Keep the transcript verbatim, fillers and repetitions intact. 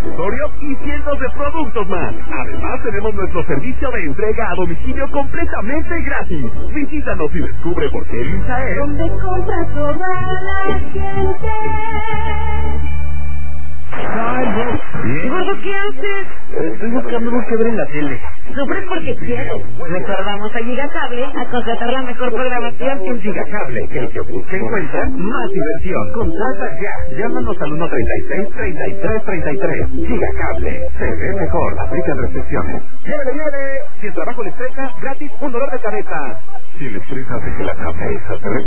accesorios y cientos de productos más. Además, tenemos nuestro servicio de entrega a domicilio completamente gratis. Visítanos y descubre por qué Elimsa es donde compra toda la gente. Bien. Gordo, ¿qué haces? Estoy buscando algo que ver en la tele. Sufres porque quieres. Mejor vamos a Gigacable a contratar la mejor programación. En Gigacable, el que busca encuentra más diversión. Contrata ya. Llámanos al uno treinta y seis, treinta y tres treinta y tres. Gigacable. Se ve mejor. Aplican restricciones. ¡Llévele, llévele! Si el trabajo le estresa, gratis un dolor de cabeza. Si el estrés hace que la cabeza se